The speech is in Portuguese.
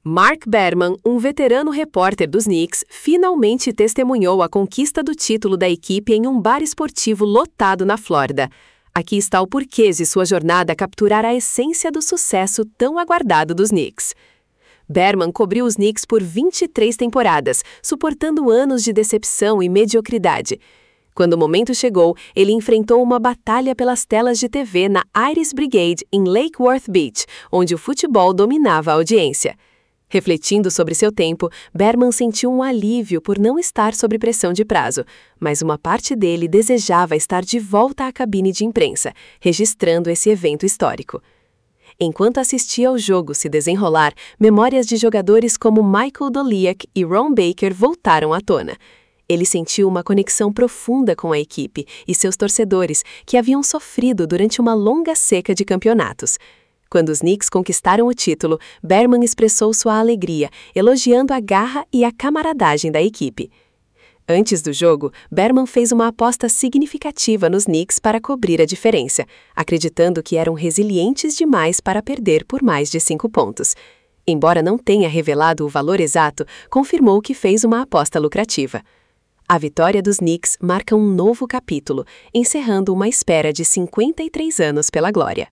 Mark Berman, um veterano repórter dos Knicks, finalmente testemunhou a conquista do título da equipe em um bar esportivo lotado na Flórida. Aqui está o porquê de sua jornada capturar a essência do sucesso tão aguardado dos Knicks. Berman cobriu os Knicks por 23 temporadas, suportando anos de decepção e mediocridade. Quando o momento chegou, ele enfrentou uma batalha pelas telas de TV na Iris Brigade, em Lake Worth Beach, onde o futebol dominava a audiência. Refletindo sobre seu tempo, Berman sentiu um alívio por não estar sob pressão de prazo, mas uma parte dele desejava estar de volta à cabine de imprensa, registrando esse evento histórico. Enquanto assistia ao jogo se desenrolar, memórias de jogadores como Michael Doleac e Ron Baker voltaram à tona. Ele sentiu uma conexão profunda com a equipe e seus torcedores, que haviam sofrido durante uma longa seca de campeonatos. Quando os Knicks conquistaram o título, Berman expressou sua alegria, elogiando a garra e a camaradagem da equipe. Antes do jogo, Berman fez uma aposta significativa nos Knicks para cobrir a diferença, acreditando que eram resilientes demais para perder por mais de 5 pontos. Embora não tenha revelado o valor exato, confirmou que fez uma aposta lucrativa. A vitória dos Knicks marca um novo capítulo, encerrando uma espera de 53 anos pela glória.